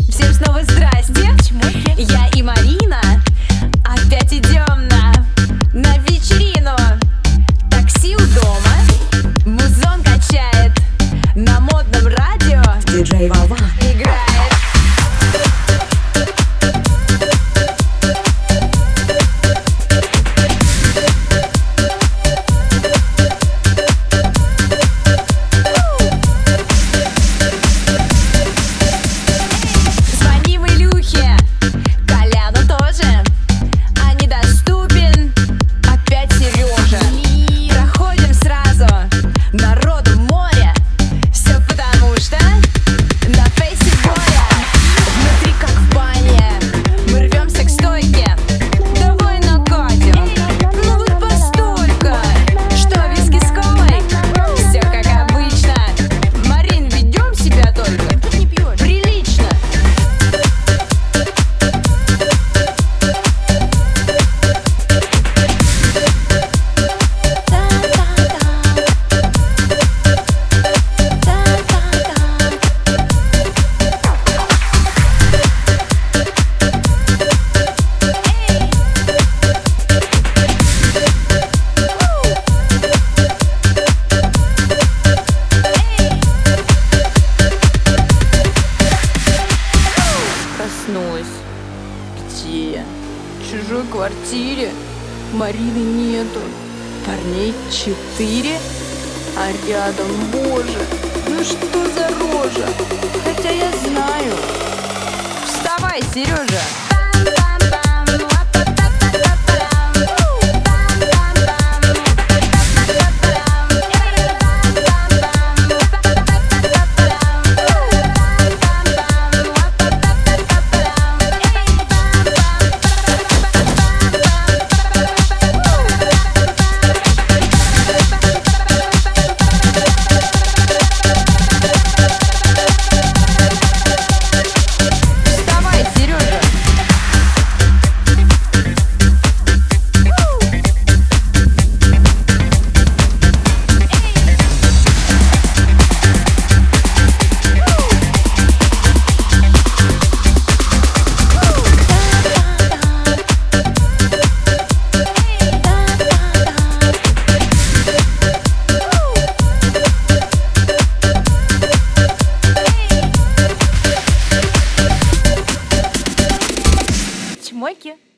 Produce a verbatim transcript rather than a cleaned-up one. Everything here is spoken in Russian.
Всем снова здрасте. Я и Марина опять идем на, на вечерину. Такси у дома, музон качает, на модном радио диджей Вова играет. Где я? В чужой квартире. Марины нету. Парней четыре. А рядом, боже, ну что за рожа? Хотя я знаю. Вставай, Сережа. Чмоки.